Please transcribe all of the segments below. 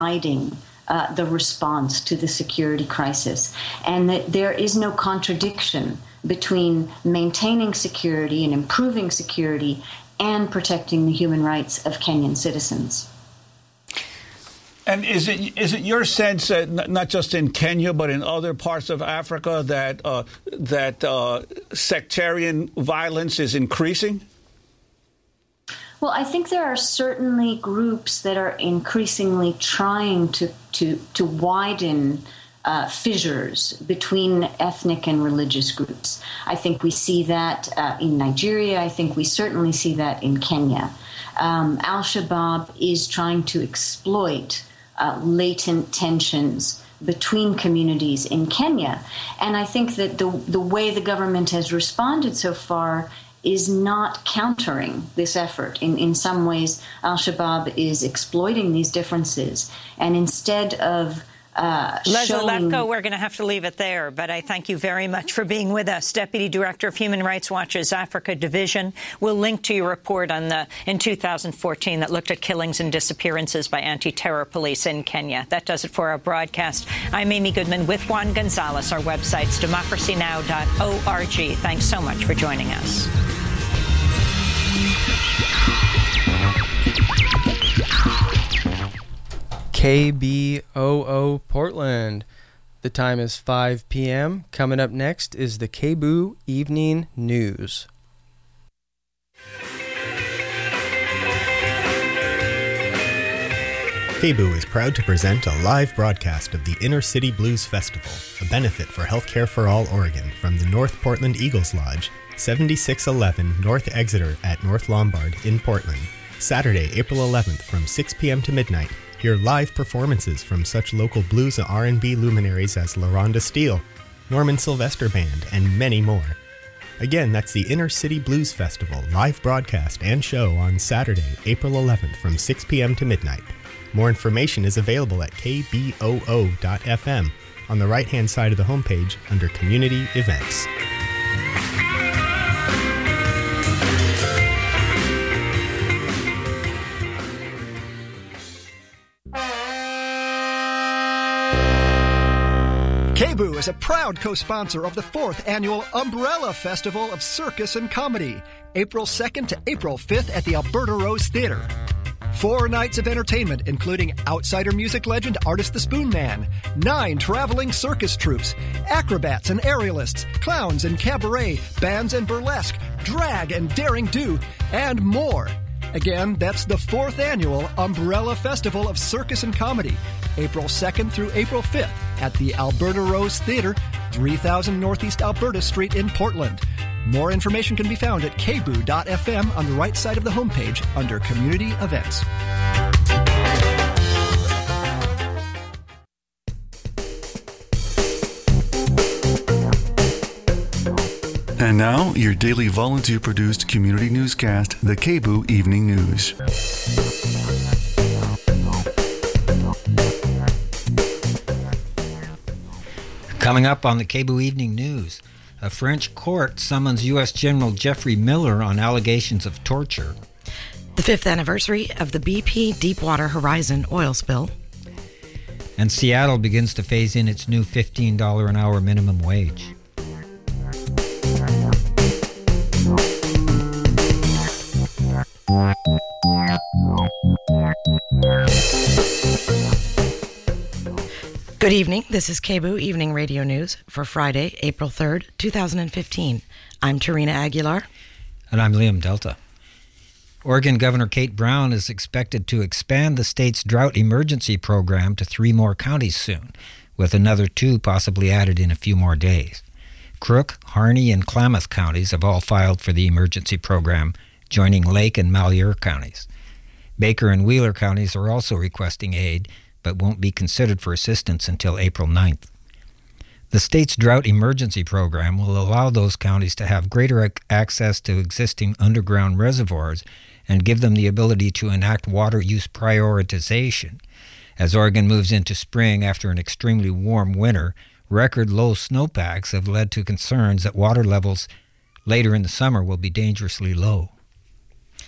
guiding the response to the security crisis, and that there is no contradiction between maintaining security and improving security and protecting the human rights of Kenyan citizens. And is it your sense that not just in Kenya but in other parts of Africa that sectarian violence is increasing? Well, I think there are certainly groups that are increasingly trying to widen fissures between ethnic and religious groups. I think we see that in Nigeria. I think we certainly see that in Kenya. Al-Shabaab is trying to exploit latent tensions between communities in Kenya. And I think that the way the government has responded so far is not countering this effort. In some ways, Al-Shabaab is exploiting these differences, and instead of Leslie Lefko, we're going to have to leave it there, but I thank you very much for being with us. Deputy Director of Human Rights Watch's Africa Division. We'll link to your report in 2014 that looked at killings and disappearances by anti-terror police in Kenya. That does it for our broadcast. I'm Amy Goodman with Juan Gonzalez. Our website's democracynow.org. Thanks so much for joining us. KBOO Portland. The time is 5 p.m. Coming up next is the KBOO Evening News. KBOO is proud to present a live broadcast of the Inner City Blues Festival, a benefit for Healthcare for All Oregon from the North Portland Eagles Lodge, 7611 North Exeter at North Lombard in Portland. Saturday, April 11th from 6 p.m. to midnight. Hear live performances from such local blues and R&B luminaries as LaRonda Steele, Norman Sylvester Band, and many more. Again, that's the Inner City Blues Festival live broadcast and show on Saturday, April 11th from 6 p.m. to midnight. More information is available at kboo.fm on the right-hand side of the homepage under Community Events. KBOO is a proud co-sponsor of the 4th Annual Umbrella Festival of Circus and Comedy, April 2nd to April 5th at the Alberta Rose Theatre. 4 nights of entertainment, including outsider music legend Artist the Spoon Man, 9 traveling circus troupes, acrobats and aerialists, clowns and cabaret, bands and burlesque, drag and daring do, and more. Again, that's the 4th Annual Umbrella Festival of Circus and Comedy, April 2nd through April 5th at the Alberta Rose Theatre, 3000 Northeast Alberta Street in Portland. More information can be found at kboo.fm on the right side of the homepage under Community Events. And now, your daily volunteer-produced community newscast, the KBOO Evening News. Coming up on the KBOO Evening News, a French court summons U.S. General Jeffrey Miller on allegations of torture. The 5th anniversary of the BP Deepwater Horizon oil spill. And Seattle begins to phase in its new $15 an hour minimum wage. Good evening. This is KBOO Evening Radio News for Friday, April 3rd, 2015. I'm Tarina Aguilar. And I'm Liam Delta. Oregon Governor Kate Brown is expected to expand the state's drought emergency program to 3 more counties soon, with another 2 possibly added in a few more days. Crook, Harney, and Klamath counties have all filed for the emergency program, joining Lake and Malheur counties. Baker and Wheeler counties are also requesting aid, but won't be considered for assistance until April 9th. The state's drought emergency program will allow those counties to have greater access to existing underground reservoirs and give them the ability to enact water use prioritization. As Oregon moves into spring after an extremely warm winter, record low snowpacks have led to concerns that water levels later in the summer will be dangerously low.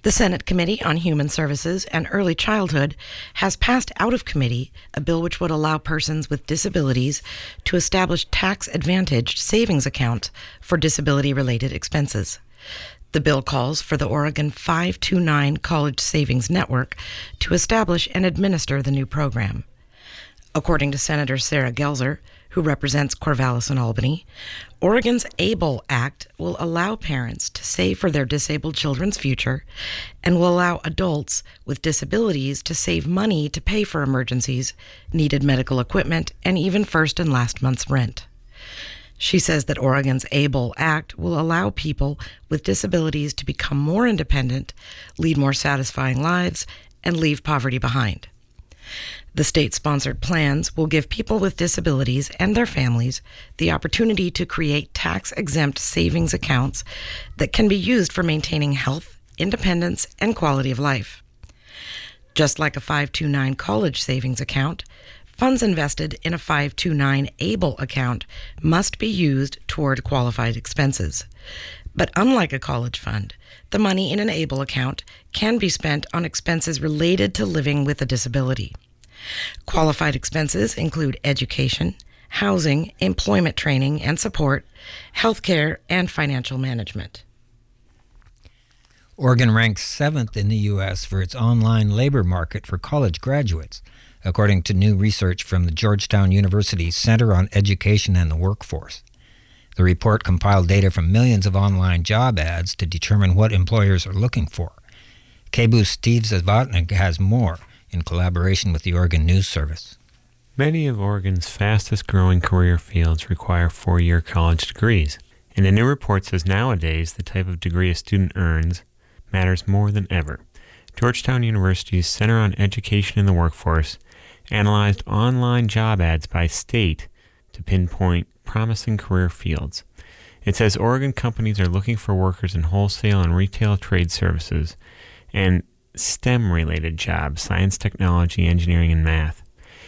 The Senate Committee on Human Services and Early Childhood has passed out of committee a bill which would allow persons with disabilities to establish tax-advantaged savings accounts for disability-related expenses. The bill calls for the Oregon 529 College Savings Network to establish and administer the new program. According to Senator Sarah Gelzer, who represents Corvallis and Albany, Oregon's ABLE Act will allow parents to save for their disabled children's future and will allow adults with disabilities to save money to pay for emergencies, needed medical equipment, and even first and last month's rent. She says that Oregon's ABLE Act will allow people with disabilities to become more independent, lead more satisfying lives, and leave poverty behind. The state-sponsored plans will give people with disabilities and their families the opportunity to create tax-exempt savings accounts that can be used for maintaining health, independence, and quality of life. Just like a 529 college savings account, funds invested in a 529 ABLE account must be used toward qualified expenses. But unlike a college fund, the money in an ABLE account can be spent on expenses related to living with a disability. Qualified expenses include education, housing, employment training and support, healthcare, and financial management. Oregon ranks 7th in the U.S. for its online labor market for college graduates, according to new research from the Georgetown University Center on Education and the Workforce. The report compiled data from millions of online job ads to determine what employers are looking for. KBOO's Steve Zavatnik has more in collaboration with the Oregon News Service. Many of Oregon's fastest-growing career fields require 4-year college degrees, and a new report says nowadays the type of degree a student earns matters more than ever. Georgetown University's Center on Education and the Workforce analyzed online job ads by state to pinpoint promising career fields. It says Oregon companies are looking for workers in wholesale and retail trade services and STEM-related jobs, science, technology, engineering, and math.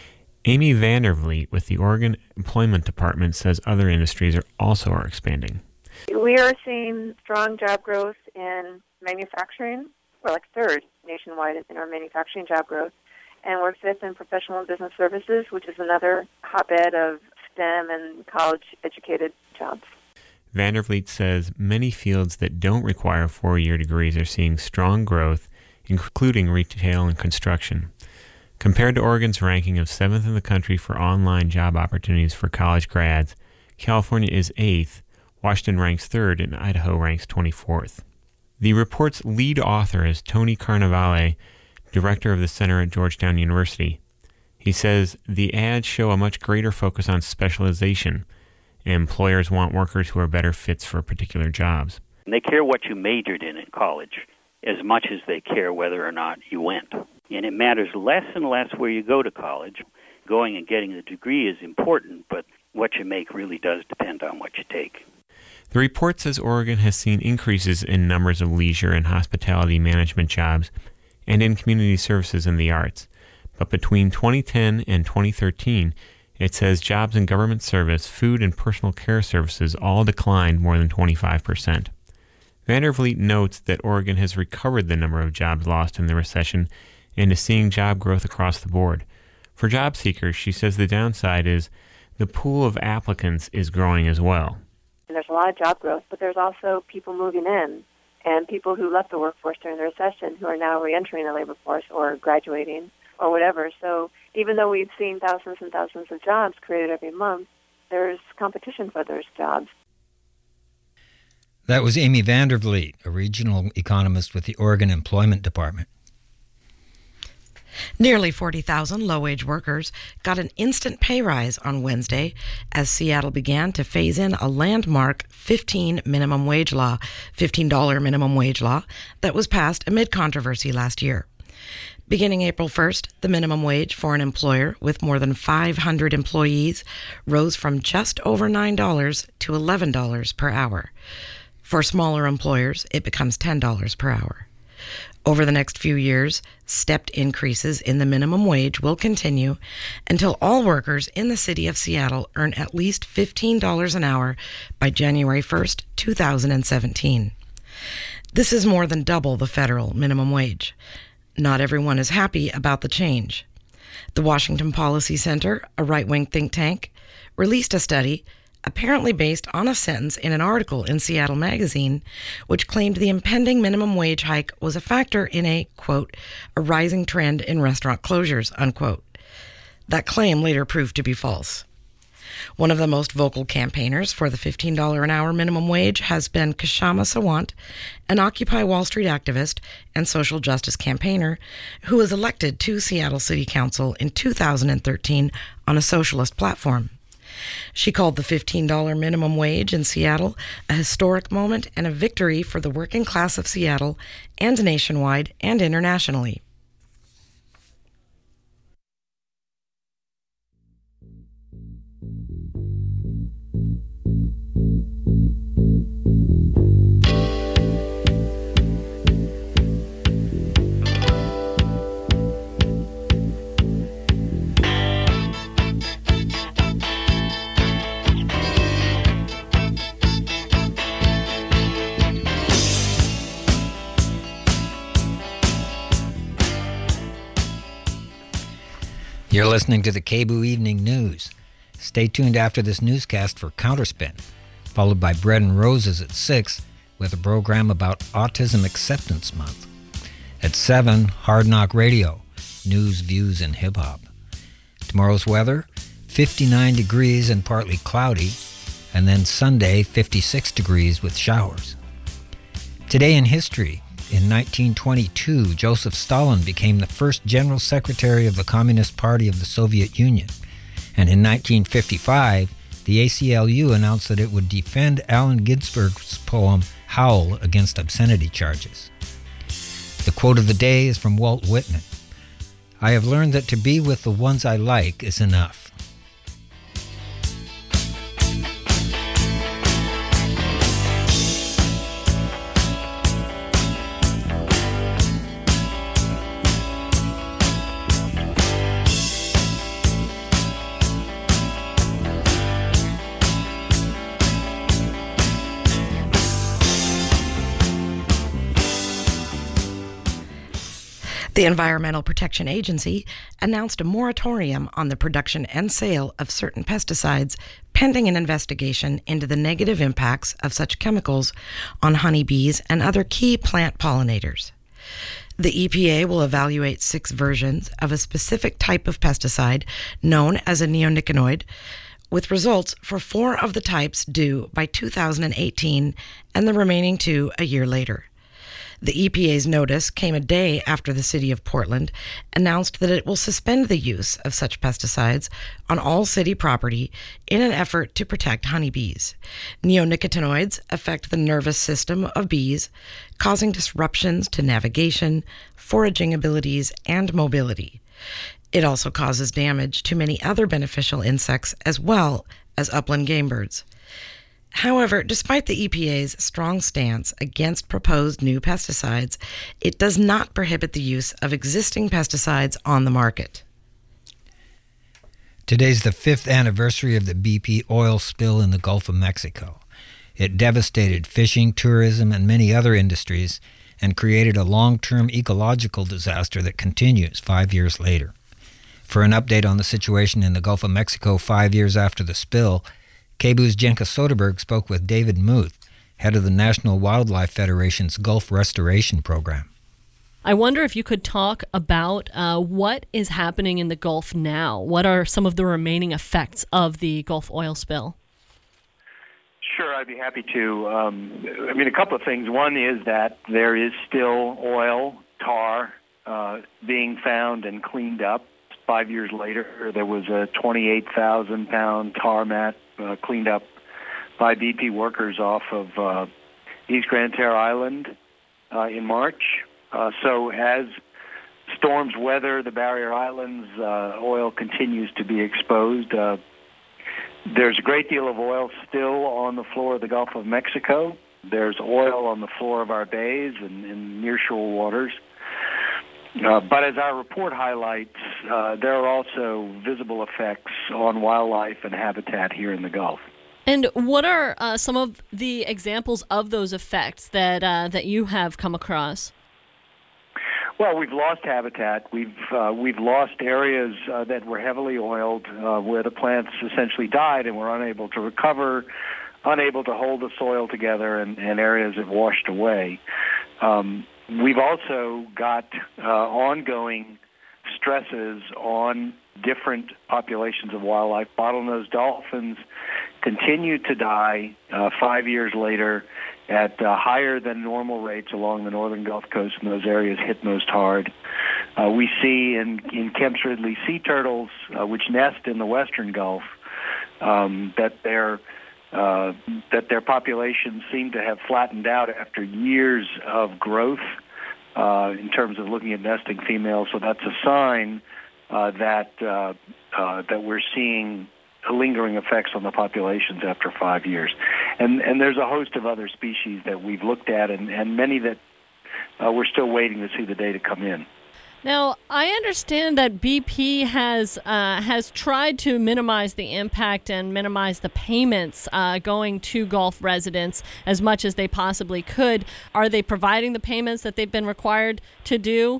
Amy Vandervliet with the Oregon Employment Department says other industries are expanding. We are seeing strong job growth in manufacturing. We're like third nationwide in our manufacturing job growth. And we're fifth in professional and business services, which is another hotbed of STEM and college-educated jobs. Vandervliet says many fields that don't require 4-year degrees are seeing strong growth, including retail and construction. Compared to Oregon's ranking of 7th in the country for online job opportunities for college grads, California is 8th, Washington ranks 3rd, and Idaho ranks 24th. The report's lead author is Tony Carnevale, director of the Center at Georgetown University. He says the ads show a much greater focus on specialization. Employers want workers who are better fits for particular jobs. They care what you majored in college as much as they care whether or not you went. And it matters less and less where you go to college. Going and getting the degree is important, but what you make really does depend on what you take. The report says Oregon has seen increases in numbers of leisure and hospitality management jobs and in community services and the arts. But between 2010 and 2013, it says jobs in government service, food, and personal care services all declined more than 25%. Vandervliet notes that Oregon has recovered the number of jobs lost in the recession and is seeing job growth across the board. For job seekers, she says the downside is the pool of applicants is growing as well. There's a lot of job growth, but there's also people moving in and people who left the workforce during the recession who are now reentering the labor force or graduating or whatever. So even though we've seen thousands and thousands of jobs created every month, there's competition for those jobs. That was Amy Vandervliet, a regional economist with the Oregon Employment Department. Nearly 40,000 low-wage workers got an instant pay rise on Wednesday as Seattle began to phase in a landmark $15 minimum wage law that was passed amid controversy last year. Beginning April 1st, the minimum wage for an employer with more than 500 employees rose from just over $9 to $11 per hour. For smaller employers, it becomes $10 per hour. Over the next few years, stepped increases in the minimum wage will continue until all workers in the city of Seattle earn at least $15 an hour by January 1st, 2017. This is more than double the federal minimum wage. Not everyone is happy about the change. The Washington Policy Center, a right-wing think tank, released a study apparently based on a sentence in an article in Seattle Magazine, which claimed the impending minimum wage hike was a factor in a, quote, a rising trend in restaurant closures, unquote. That claim later proved to be false. One of the most vocal campaigners for the $15 an hour minimum wage has been Kshama Sawant, an Occupy Wall Street activist and social justice campaigner who was elected to Seattle City Council in 2013 on a socialist platform. She called the $15 minimum wage in Seattle a historic moment and a victory for the working class of Seattle and nationwide and internationally. You're listening to the KBOO Evening News. Stay tuned after this newscast for Counterspin, followed by Bread and Roses at 6 with a program about Autism Acceptance Month. At 7, Hard Knock Radio, news, views, and hip-hop. Tomorrow's weather, 59 degrees and partly cloudy, and then Sunday, 56 degrees with showers. Today in history, in 1922, Joseph Stalin became the first General Secretary of the Communist Party of the Soviet Union. And in 1955, the ACLU announced that it would defend Allen Ginsberg's poem Howl against obscenity charges. The quote of the day is from Walt Whitman. "I have learned that to be with the ones I like is enough." The Environmental Protection Agency announced a moratorium on the production and sale of certain pesticides pending an investigation into the negative impacts of such chemicals on honeybees and other key plant pollinators. The EPA will evaluate 6 versions of a specific type of pesticide known as a neonicotinoid, with results for 4 of the types due by 2018 and the remaining 2 a year later. The EPA's notice came a day after the city of Portland announced that it will suspend the use of such pesticides on all city property in an effort to protect honeybees. Neonicotinoids affect the nervous system of bees, causing disruptions to navigation, foraging abilities, and mobility. It also causes damage to many other beneficial insects as well as upland game birds. However, despite the EPA's strong stance against proposed new pesticides, it does not prohibit the use of existing pesticides on the market. Today's the 5th anniversary of the BP oil spill in the Gulf of Mexico. It devastated fishing, tourism, and many other industries and created a long-term ecological disaster that continues 5 years later. For an update on the situation in the Gulf of Mexico 5 years after the spill, KBOO's Jenka Soderberg spoke with David Muth, head of the National Wildlife Federation's Gulf Restoration Program. I wonder if you could talk about what is happening in the Gulf now. What are some of the remaining effects of the Gulf oil spill? Sure, I'd be happy to. A couple of things. One is that there is still oil, tar, being found and cleaned up. 5 years later, there was a 28,000-pound tar mat cleaned up by BP workers off of East Grand Terre Island in March. So as storms weather the barrier islands, oil continues to be exposed. There's a great deal of oil still on the floor of the Gulf of Mexico. There's oil on the floor of our bays and in nearshore waters. But as our report highlights, there are also visible effects on wildlife and habitat here in the Gulf. And what are some of the examples of those effects that you have come across? Well, we've lost habitat. We've lost areas that were heavily oiled, where the plants essentially died and were unable to recover, unable to hold the soil together, and areas have washed away. We've also got ongoing stresses on different populations of wildlife. Bottlenose dolphins continue to die 5 years later at higher than normal rates along the northern Gulf Coast, and those areas hit most hard. We see in Kemp's Ridley sea turtles, which nest in the western Gulf, that their populations seem to have flattened out after years of growth in terms of looking at nesting females. So that's a sign that we're seeing lingering effects on the populations after 5 years. And there's a host of other species that we've looked at, and many that we're still waiting to see the data come in. Now, I understand that BP has tried to minimize the impact and minimize the payments going to Gulf residents as much as they possibly could. Are they providing the payments that they've been required to do?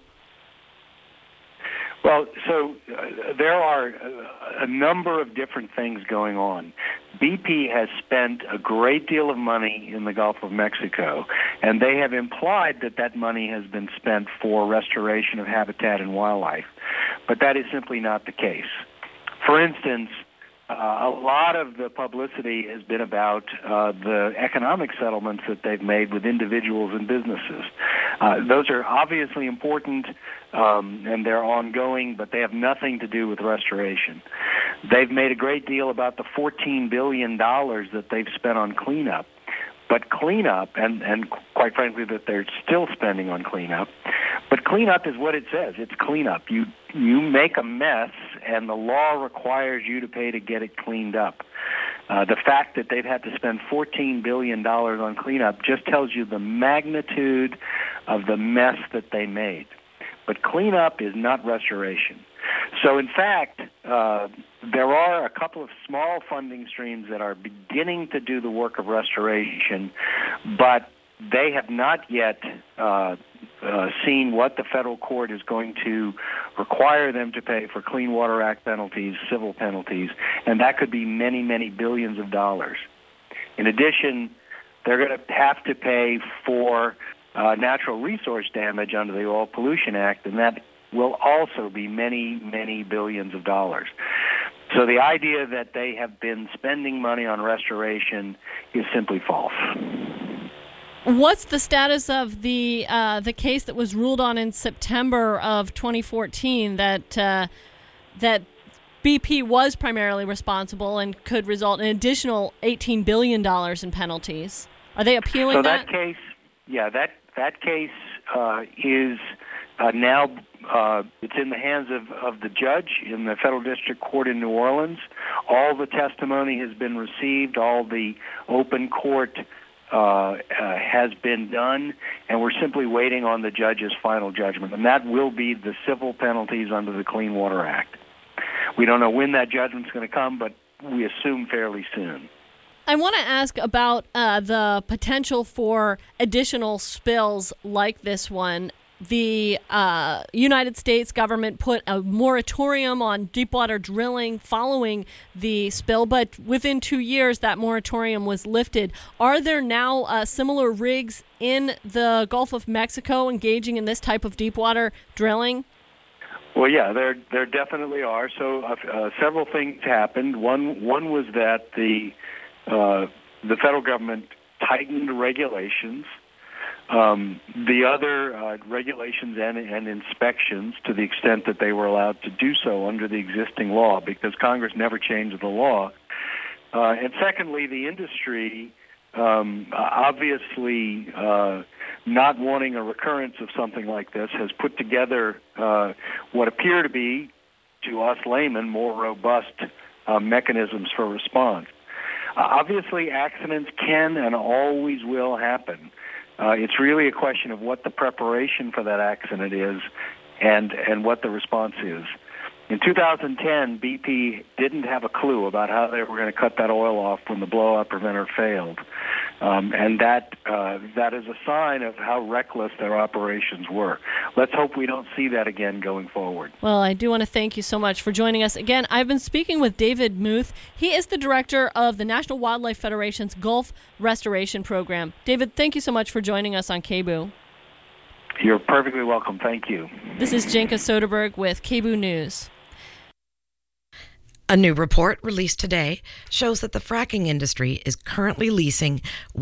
Well, so there are a number of different things going on. BP has spent a great deal of money in the Gulf of Mexico, and they have implied that that money has been spent for restoration of habitat and wildlife. But that is simply not the case. For instance, a lot of the publicity has been about the economic settlements that they've made with individuals and businesses. Those are obviously important, and they're ongoing, but they have nothing to do with restoration. They've made a great deal about the $14 billion that they've spent on cleanup. But cleanup, and quite frankly that they're still spending on cleanup, but cleanup is what it says. It's cleanup. You make a mess, and the law requires you to pay to get it cleaned up. The fact that they've had to spend $14 billion on cleanup just tells you the magnitude of the mess that they made. But cleanup is not restoration. So, in fact, there are a couple of small funding streams that are beginning to do the work of restoration, but they have not yet seen what the federal court is going to require them to pay for Clean Water Act penalties, civil penalties, and that could be many, many billions of dollars. In addition, they're going to have to pay for natural resource damage under the Oil Pollution Act, and that will also be many, many billions of dollars. So the idea that they have been spending money on restoration is simply false. What's the status of the case that was ruled on in September of 2014 that BP was primarily responsible and could result in an additional $18 billion in penalties? Are they appealing that? So that case, that case is now it's in the hands of the judge in the Federal District Court in New Orleans. All the testimony has been received. All the open court has been done, and we're simply waiting on the judge's final judgment, and that will be the civil penalties under the Clean Water Act. We don't know when that judgment's going to come, but we assume fairly soon. I want to ask about the potential for additional spills like this one. The United States government put a moratorium on deepwater drilling following the spill, but within 2 years that moratorium was lifted. Are there now similar rigs in the Gulf of Mexico engaging in this type of deepwater drilling? Well, yeah, there definitely are. So several things happened. One was that the federal government tightened regulations. The other regulations and inspections, to the extent that they were allowed to do so under the existing law, because Congress never changed the law. And secondly, the industry, obviously not wanting a recurrence of something like this, has put together what appear to be, to us laymen, more robust mechanisms for response. Obviously, accidents can and always will happen. It's really a question of what the preparation for that accident is and what the response is. In 2010, BP didn't have a clue about how they were going to cut that oil off when the blowout preventer failed. And that is a sign of how reckless their operations were. Let's hope we don't see that again going forward. Well, I do want to thank you so much for joining us. Again, I've been speaking with David Muth. He is the director of the National Wildlife Federation's Gulf Restoration Program. David, thank you so much for joining us on KBOO. You're perfectly welcome. Thank you. This is Jenka Soderberg with KBOO News. A new report released today shows that the fracking industry is currently leasing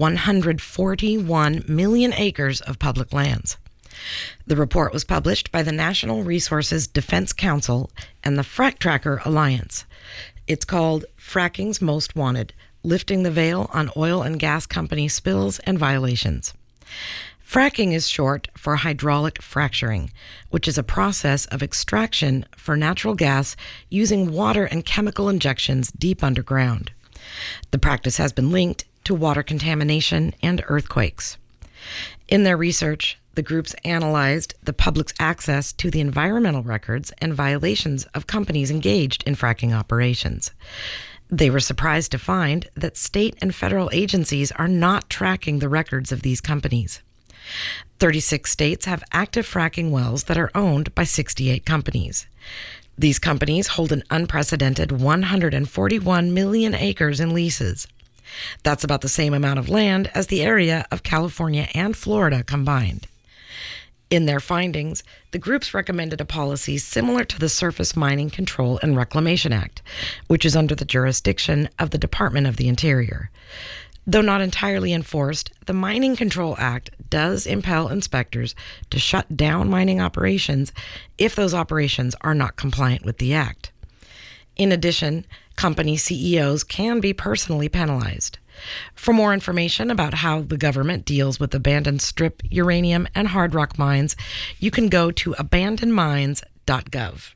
141 million acres of public lands. The report was published by the National Resources Defense Council and the Frack Tracker Alliance. It's called Fracking's Most Wanted: Lifting the Veil on Oil and Gas Company Spills and Violations. Fracking is short for hydraulic fracturing, which is a process of extraction for natural gas using water and chemical injections deep underground. The practice has been linked to water contamination and earthquakes. In their research, the groups analyzed the public's access to the environmental records and violations of companies engaged in fracking operations. They were surprised to find that state and federal agencies are not tracking the records of these companies. 36 states have active fracking wells that are owned by 68 companies. These companies hold an unprecedented 141 million acres in leases. That's about the same amount of land as the area of California and Florida combined. In their findings, the groups recommended a policy similar to the Surface Mining Control and Reclamation Act, which is under the jurisdiction of the Department of the Interior. Though not entirely enforced, the Mining Control Act does impel inspectors to shut down mining operations if those operations are not compliant with the Act. In addition, company CEOs can be personally penalized. For more information about how the government deals with abandoned strip, uranium, and hard rock mines, you can go to abandonedmines.gov.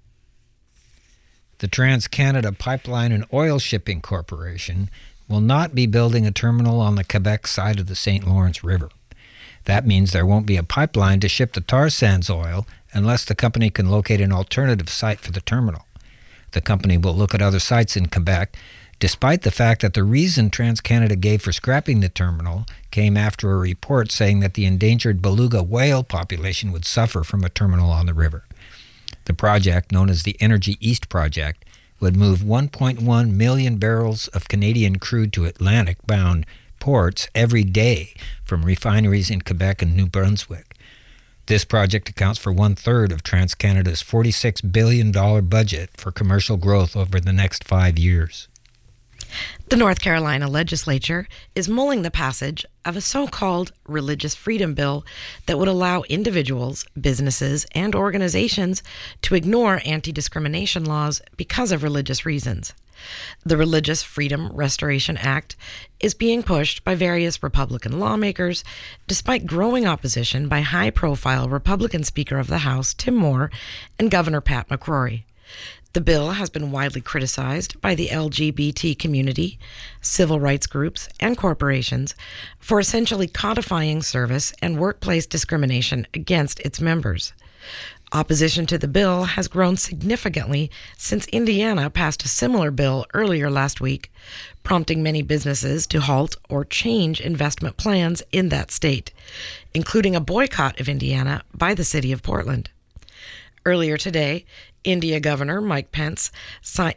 The Trans-Canada Pipeline and Oil Shipping Corporation will not be building a terminal on the Quebec side of the St. Lawrence River. That means there won't be a pipeline to ship the tar sands oil unless the company can locate an alternative site for the terminal. The company will look at other sites in Quebec, despite the fact that the reason TransCanada gave for scrapping the terminal came after a report saying that the endangered beluga whale population would suffer from a terminal on the river. The project, known as the Energy East Project, would move 1.1 million barrels of Canadian crude to Atlantic-bound ports every day from refineries in Quebec and New Brunswick. This project accounts for one-third of TransCanada's $46 billion budget for commercial growth over the next 5 years. The North Carolina legislature is mulling the passage of a so-called religious freedom bill that would allow individuals, businesses, and organizations to ignore anti-discrimination laws because of religious reasons. The Religious Freedom Restoration Act is being pushed by various Republican lawmakers, despite growing opposition by high-profile Republican Speaker of the House Tim Moore and Governor Pat McCrory. The bill has been widely criticized by the LGBT community, civil rights groups, and corporations for essentially codifying service and workplace discrimination against its members. Opposition to the bill has grown significantly since Indiana passed a similar bill earlier last week, prompting many businesses to halt or change investment plans in that state, including a boycott of Indiana by the city of Portland. Earlier today, Indiana Governor Mike Pence signed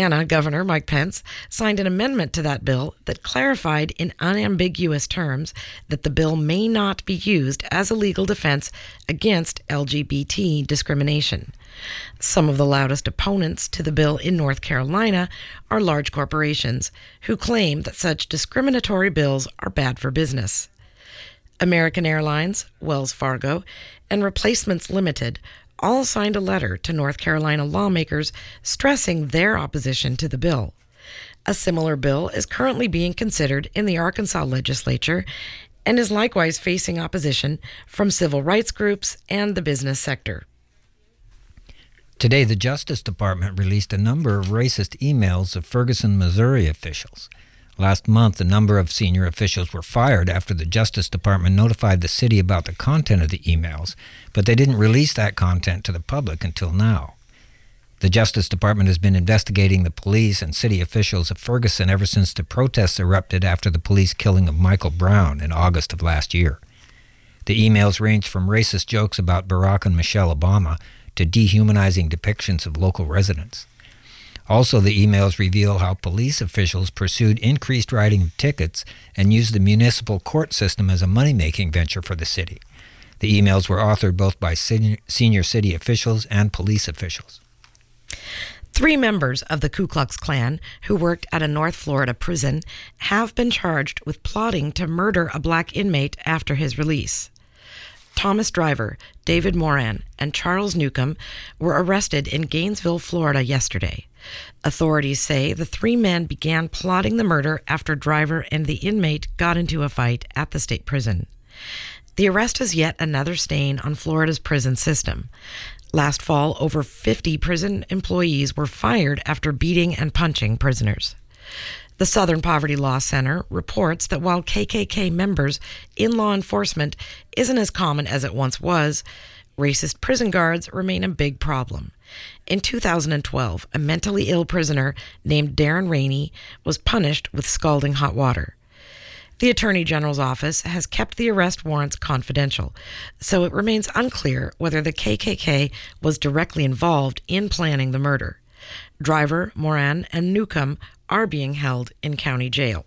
an amendment to that bill that clarified in unambiguous terms that the bill may not be used as a legal defense against LGBT discrimination. Some of the loudest opponents to the bill in North Carolina are large corporations who claim that such discriminatory bills are bad for business. American Airlines, Wells Fargo, and Replacements Limited all signed a letter to North Carolina lawmakers stressing their opposition to the bill. A similar bill is currently being considered in the Arkansas legislature and is likewise facing opposition from civil rights groups and the business sector. Today, the Justice Department released a number of racist emails of Ferguson, Missouri officials. Last month, a number of senior officials were fired after the Justice Department notified the city about the content of the emails, but they didn't release that content to the public until now. The Justice Department has been investigating the police and city officials of Ferguson ever since the protests erupted after the police killing of Michael Brown in August of last year. The emails ranged from racist jokes about Barack and Michelle Obama to dehumanizing depictions of local residents. Also, the emails reveal how police officials pursued increased writing of tickets and used the municipal court system as a money-making venture for the city. The emails were authored both by senior city officials and police officials. 3 members of the Ku Klux Klan who worked at a North Florida prison have been charged with plotting to murder a black inmate after his release. Thomas Driver, David Moran, and Charles Newcomb were arrested in Gainesville, Florida yesterday. Authorities say the 3 men began plotting the murder after Driver and the inmate got into a fight at the state prison. The arrest is yet another stain on Florida's prison system. Last fall, over 50 prison employees were fired after beating and punching prisoners. The Southern Poverty Law Center reports that while KKK members in law enforcement isn't as common as it once was, racist prison guards remain a big problem. In 2012, a mentally ill prisoner named Darren Rainey was punished with scalding hot water. The Attorney General's office has kept the arrest warrants confidential, so it remains unclear whether the KKK was directly involved in planning the murder. Driver, Moran, and Newcomb are being held in county jail.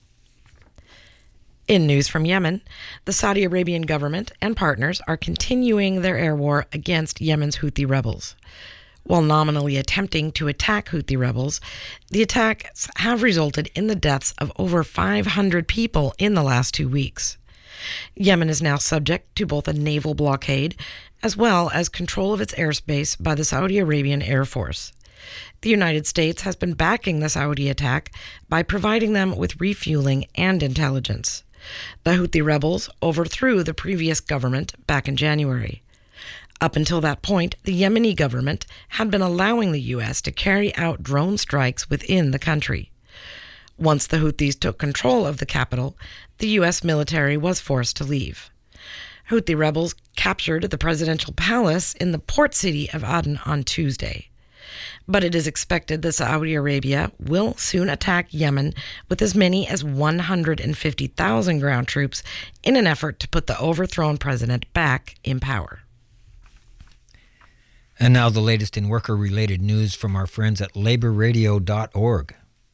In news from Yemen, the Saudi Arabian government and partners are continuing their air war against Yemen's Houthi rebels. While nominally attempting to attack Houthi rebels, the attacks have resulted in the deaths of over 500 people in the last 2 weeks. Yemen is now subject to both a naval blockade as well as control of its airspace by the Saudi Arabian Air Force. The United States has been backing the Saudi attack by providing them with refueling and intelligence. The Houthi rebels overthrew the previous government back in January. Up until that point, the Yemeni government had been allowing the U.S. to carry out drone strikes within the country. Once the Houthis took control of the capital, the U.S. military was forced to leave. Houthi rebels captured the presidential palace in the port city of Aden on Tuesday. But it is expected that Saudi Arabia will soon attack Yemen with as many as 150,000 ground troops in an effort to put the overthrown president back in power. And now the latest in worker-related news from our friends at laborradio.org.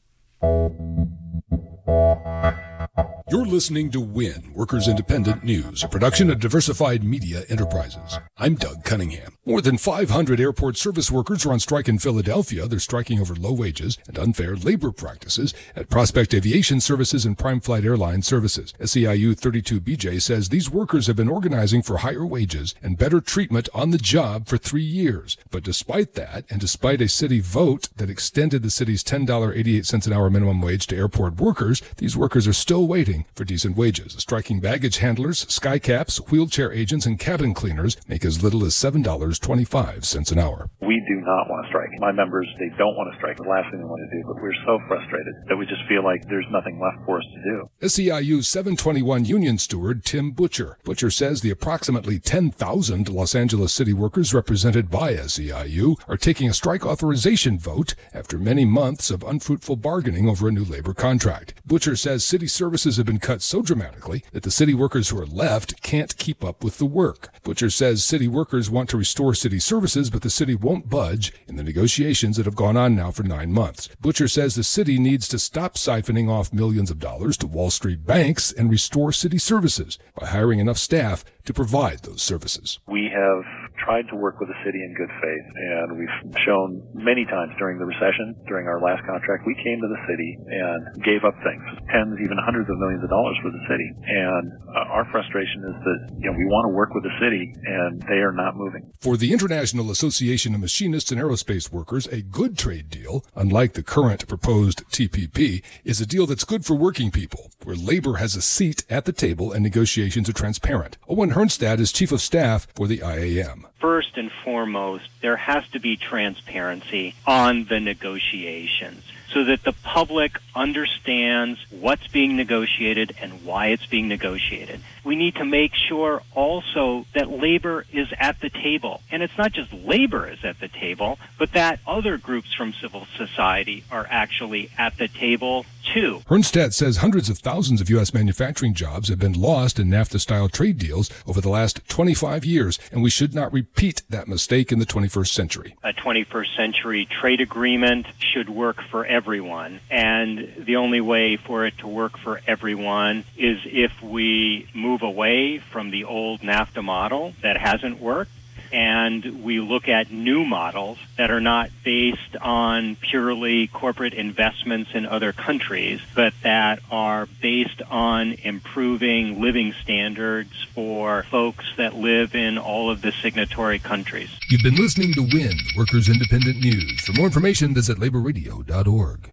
You're listening to WIN, Workers Independent News, a production of Diversified Media Enterprises. I'm Doug Cunningham. More than 500 airport service workers are on strike in Philadelphia. They're striking over low wages and unfair labor practices at Prospect Aviation Services and Prime Flight Airline Services. SEIU 32BJ says these workers have been organizing for higher wages and better treatment on the job for 3 years. But despite that, and despite a city vote that extended the city's $10.88 an hour minimum wage to airport workers, these workers are still waiting for decent wages. Striking baggage handlers, skycaps, wheelchair agents, and cabin cleaners make as little as $7.25 an hour. We do not want to strike. My members, they don't want to strike. The last thing they want to do, but we're so frustrated that we just feel like there's nothing left for us to do. SEIU 721 union steward Tim Butcher. Butcher says the approximately 10,000 Los Angeles city workers represented by SEIU are taking a strike authorization vote after many months of unfruitful bargaining over a new labor contract. Butcher says city services have been cut so dramatically that the city workers who are left can't keep up with the work. Butcher says city workers want to restore city services, but the city won't budge in the negotiations that have gone on now for 9 months. Butcher says the city needs to stop siphoning off millions of dollars to Wall Street banks and restore city services by hiring enough staff to provide those services. We have tried to work with the city in good faith, and we've shown many times during the recession, during our last contract, we came to the city and gave up things, tens, even hundreds of millions of dollars for the city. And our frustration is that, we want to work with the city, and they are not moving. For the International Association of Machinists and Aerospace Workers, a good trade deal, unlike the current proposed TPP, is a deal that's good for working people, where labor has a seat at the table and negotiations are transparent. Owen Hernstad is Chief of Staff for the IAM. first and foremost, there has to be transparency on the negotiations so that the public understands what's being negotiated and why it's being negotiated. We need to make sure also that labor is at the table. And it's not just labor is at the table, but that other groups from civil society are actually at the table too. Hernstedt says hundreds of thousands of U.S. manufacturing jobs have been lost in NAFTA-style trade deals over the last 25 years, and we should not repeat that mistake in the 21st century. A 21st century trade agreement should work for everyone, and the only way for it to work for everyone is if we move away from the old NAFTA model that hasn't worked, and we look at new models that are not based on purely corporate investments in other countries, but that are based on improving living standards for folks that live in all of the signatory countries. You've been listening to WIN, Workers Independent News. For more information, visit laborradio.org.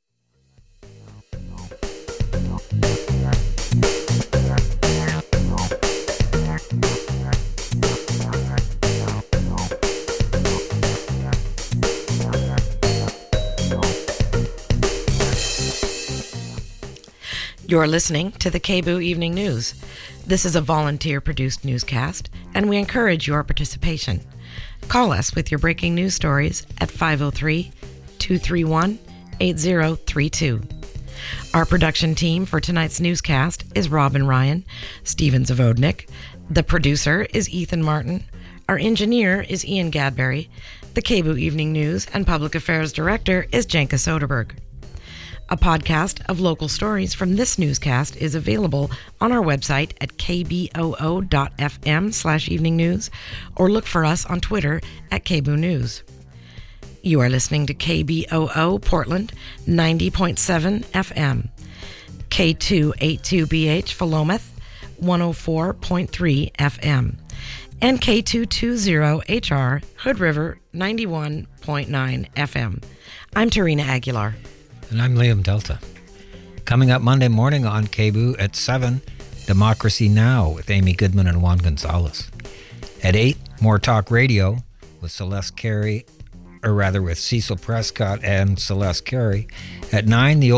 You're listening to the KBOO Evening News. This is a volunteer-produced newscast, and we encourage your participation. Call us with your breaking news stories at 503-231-8032. Our production team for tonight's newscast is Robin Ryan, Steven Zavodnik. The producer is Ethan Martin. Our engineer is Ian Gadbury. The KBOO Evening News and Public Affairs Director is Jenka Soderberg. A podcast of local stories from this newscast is available on our website at kboo.fm/evening news, or look for us on Twitter at KBOO News. You are listening to KBOO Portland 90.7 FM, K282BH Philomath 104.3 FM, and K220HR Hood River 91.9 FM. I'm Tarina Aguilar. And I'm Liam Delta. Coming up Monday morning on KBOO at 7, Democracy Now! With Amy Goodman and Juan Gonzalez. At 8, More Talk Radio with Celeste Carey, or rather with Cecil Prescott and Celeste Carey. At 9, the